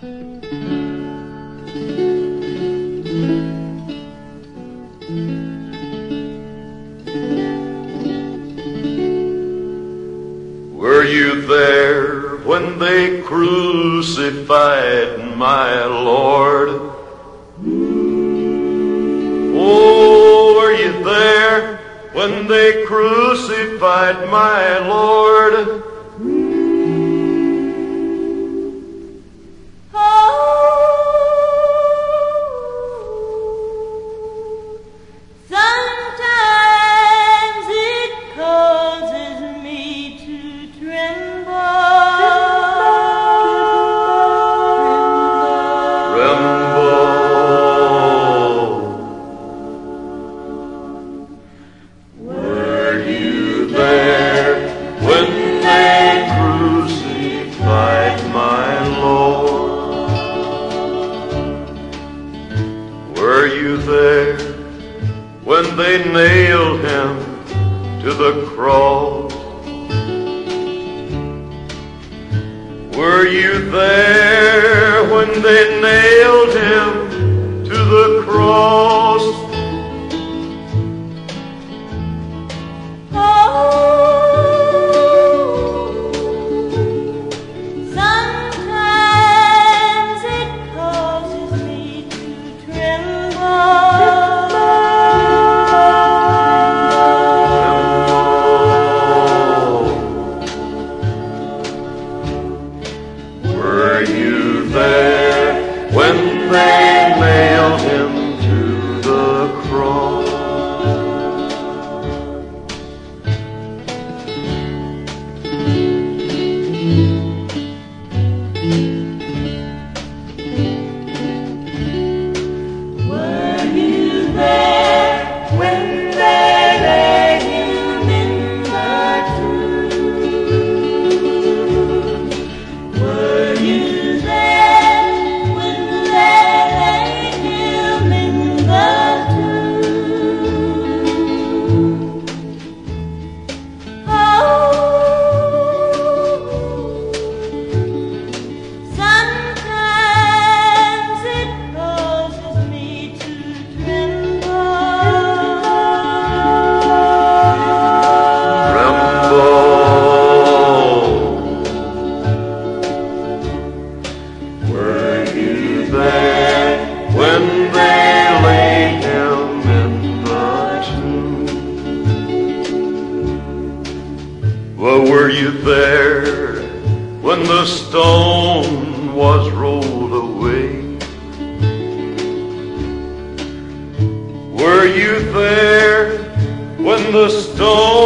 Were you there when they crucified my Lord? Oh, were you there when they crucified my Lord? Were you there when they nailed him to the cross? Were you there when they nailed him to the cross? Were you there when they nailed him to the cross? Were you there when they laid him in the tomb? Were you there when they laid him in the tomb? Oh, sometimes it causes me to Were you there when they laid him in the tomb? Well, were you there when the stone was rolled away? Were you there when the stone